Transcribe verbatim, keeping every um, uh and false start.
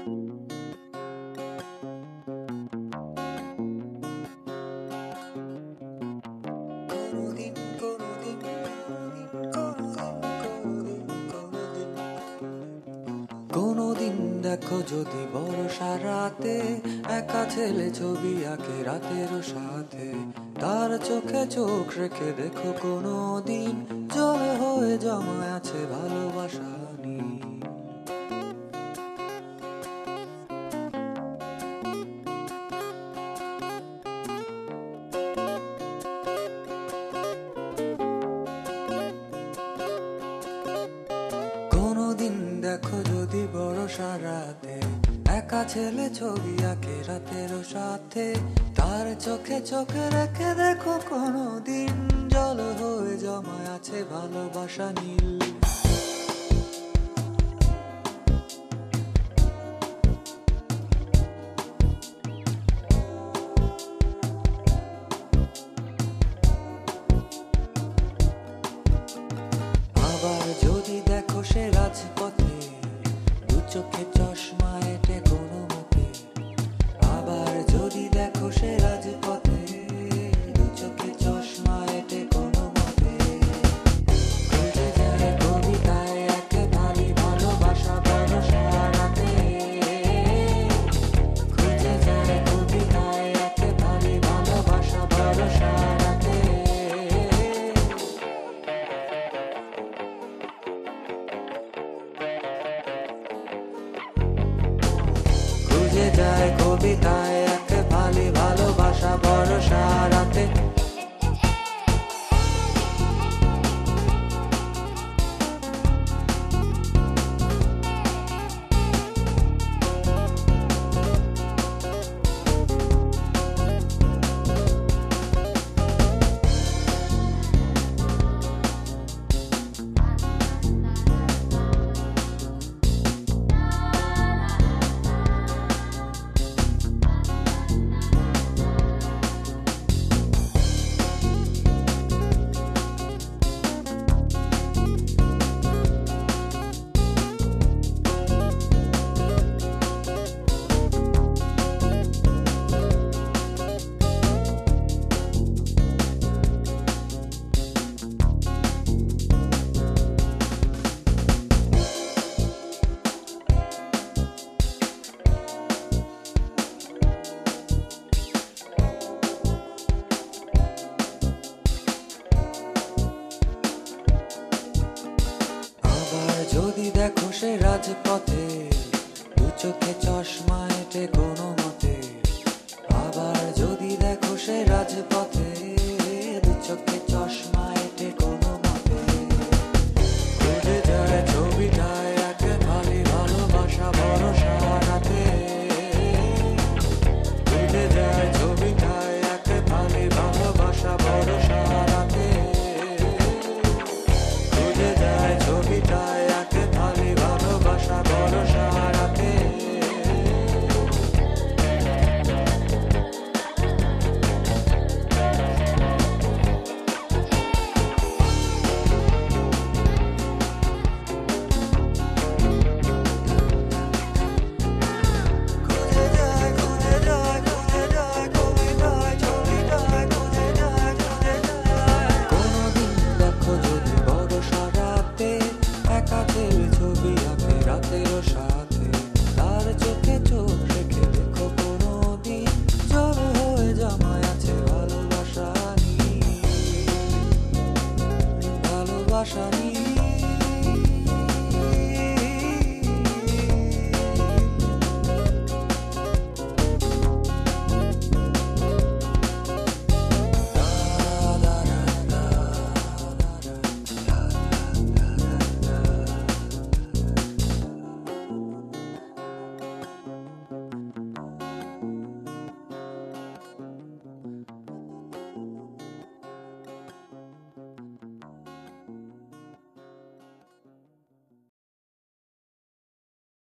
কোনোদিন কোনোদিন কোনোদিন দেখো যদি বর্ষা রাতে একা ছেলে ছবি আঁকে রাতেরও সাথে, তার চোখে চোখ রেখে দেখো কোনোদিন জল হয়ে জমা আছে ভালোবাসা নিয়ে। কোনোদিন দেখো যদি বর্ষা রাতে একা ছেলে ছবি আঁকে রাতেরও সাথে, তার চোখে চোখে রেখে দেখো কোনোদিন জল হয়ে জমা আছে ভালোবাসা নীল। আবার যদি দেখো সে রাজপথে দু চোখে চশমা এঁটে কোনো মতে, আবার যদি দেখো সে রাজপথে দু চোখে চশমা এঁটে কোনো মতে, খুঁজে যায় কবিতায় একে ভারী ভালোবাসা ভরসা রাতে, খুঁজে যায় কবিতায় একে ভারী ভালোবাসা ভরসা রাতে। খুঁজে যায় কবিতায় এক ভালি ভালোবাসা ভরসা রাতে। যদি দেখো সে রাজপথে দু চোখে চশমা এঁটে কোনো মতে, আবার যদি দেখো সে রাজপথে